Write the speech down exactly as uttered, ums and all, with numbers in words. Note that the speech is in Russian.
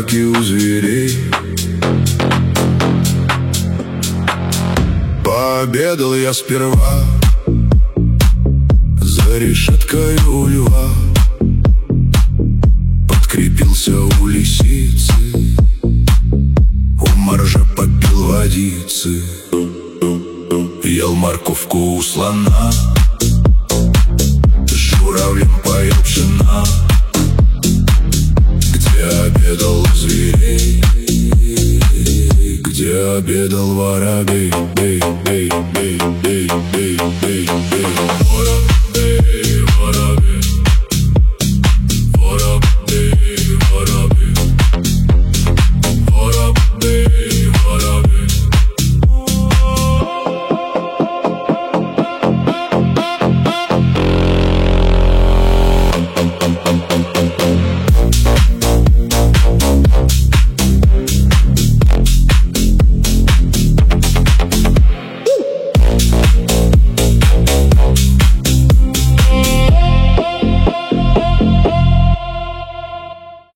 парке у зверей. Пообедал я сперва за решеткой у льва, подкрепился у лисицы, у моржа попил водицы. Ел морковку у слона, с журавлем поел пшена. Где обедал зверей, где обедал воробей, бей, бей, бей, бей, бей, бей, бей.